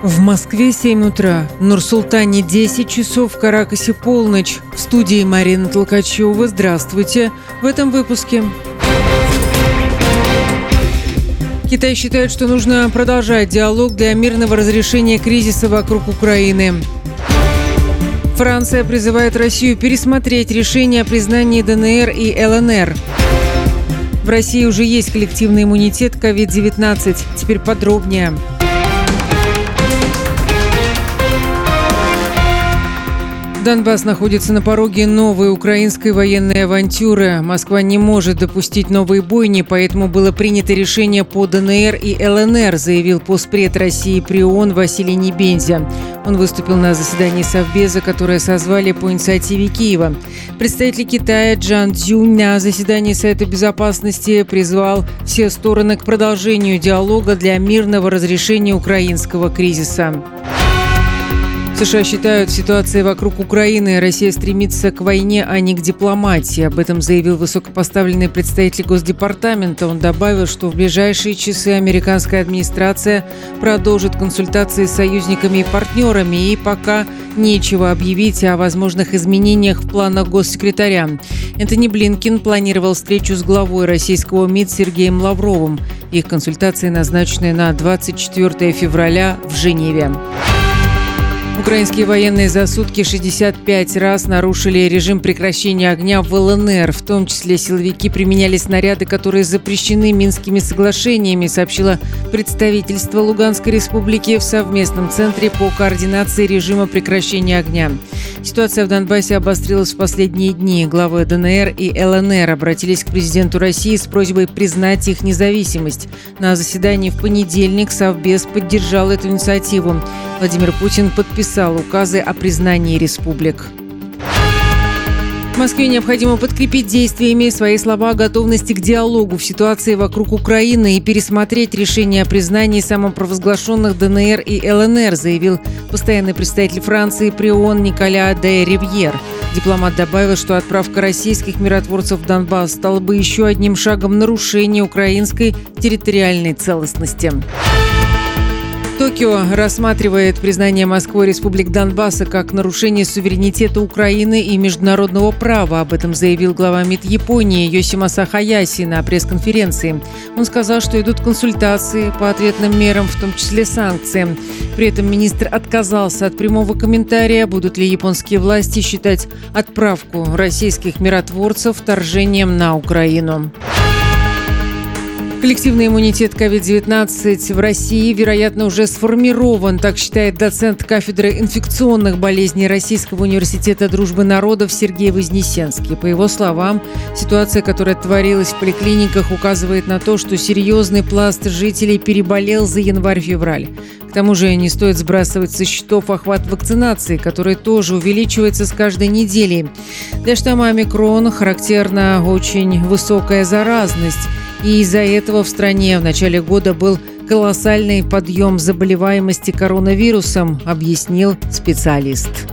В Москве 7 утра, в Нур-Султане 10 часов, в Каракасе полночь. В студии Марина Толкачева. Здравствуйте. В этом выпуске. Китай считает, что нужно продолжать диалог для мирного разрешения кризиса вокруг Украины. Франция призывает Россию пересмотреть решение о признании ДНР и ЛНР. В России уже есть коллективный иммунитет к COVID-19. Теперь подробнее. Донбасс находится на пороге новой украинской военной авантюры. Москва не может допустить новые бойни, поэтому было принято решение по ДНР и ЛНР, заявил постпред России при ООН Василий Небензя. Он выступил на заседании Совбеза, которое созвали по инициативе Киева. Представитель Китая Джан Цзюнь на заседании Совета Безопасности призвал все стороны к продолжению диалога для мирного разрешения украинского кризиса. США считают, в ситуации вокруг Украины Россия стремится к войне, а не к дипломатии. Об этом заявил высокопоставленный представитель Госдепартамента. Он добавил, что в ближайшие часы американская администрация продолжит консультации с союзниками и партнерами, и пока нечего объявить о возможных изменениях в планах госсекретаря. Энтони Блинкен планировал встречу с главой российского МИД Сергеем Лавровым. Их консультации назначены на 24 февраля в Женеве. Украинские военные за сутки 65 раз нарушили режим прекращения огня в ЛНР. В том числе силовики применяли снаряды, которые запрещены Минскими соглашениями, сообщило представительство Луганской республики в совместном центре по координации режима прекращения огня. Ситуация в Донбассе обострилась в последние дни. Главы ДНР и ЛНР обратились к президенту России с просьбой признать их независимость. На заседании в понедельник Совбез поддержал эту инициативу. Владимир Путин подписал указы о признании республик. Москве необходимо подкрепить действиями свои слова о готовности к диалогу в ситуации вокруг Украины и пересмотреть решение о признании самопровозглашенных ДНР и ЛНР, заявил постоянный представитель Франции при ООН Николя де Ривьер. Дипломат добавил, что отправка российских миротворцев в Донбасс стала бы еще одним шагом нарушения украинской территориальной целостности. Токио рассматривает признание Москвой республик Донбасса как нарушение суверенитета Украины и международного права. Об этом заявил глава МИД Японии Йосимаса Хаяси на пресс-конференции. Он сказал, что идут консультации по ответным мерам, в том числе санкциям. При этом министр отказался от прямого комментария, будут ли японские власти считать отправку российских миротворцев вторжением на Украину. Коллективный иммунитет COVID-19 в России, вероятно, уже сформирован, так считает доцент кафедры инфекционных болезней Российского университета дружбы народов Сергей Вознесенский. По его словам, ситуация, которая творилась в поликлиниках, указывает на то, что серьезный пласт жителей переболел за январь-февраль. К тому же не стоит сбрасывать со счетов охват вакцинации, который тоже увеличивается с каждой неделей. Для штамма омикрон характерна очень высокая заразность. И из-за этого в стране в начале года был колоссальный подъем заболеваемости коронавирусом, объяснил специалист.